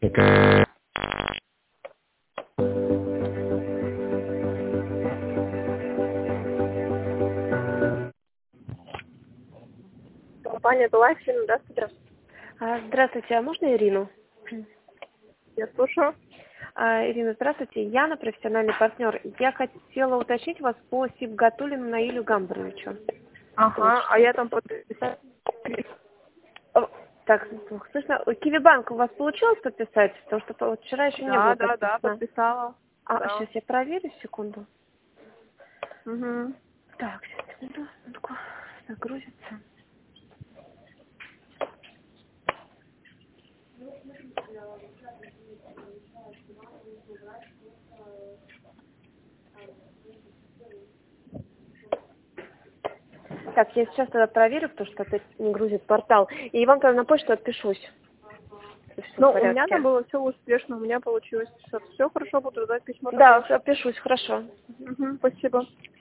Компания Билайфин, здравствуйте. Здравствуйте, а можно Ирину? Я слушаю. Ирина, здравствуйте. Яна, профессиональный партнер. Я хотела уточнить вас по Сибгатуллину Наилю Гамбаровичу. Ага, а я там подписала. Так, плохо слышно. Киви-банк у вас получилось подписать? Потому что вот вчера еще не было подписано. Да, подписала. Да. Сейчас я проверю, секунду. Угу. Так, секунду, минутку. Загрузится. Так, я сейчас тогда проверю, потому что опять не грузит портал. И вам тогда на почту отпишусь. Ну, у меня там было все успешно, у меня получилось. Все хорошо, буду ждать письмо. Да, отпишусь, хорошо. Угу, спасибо.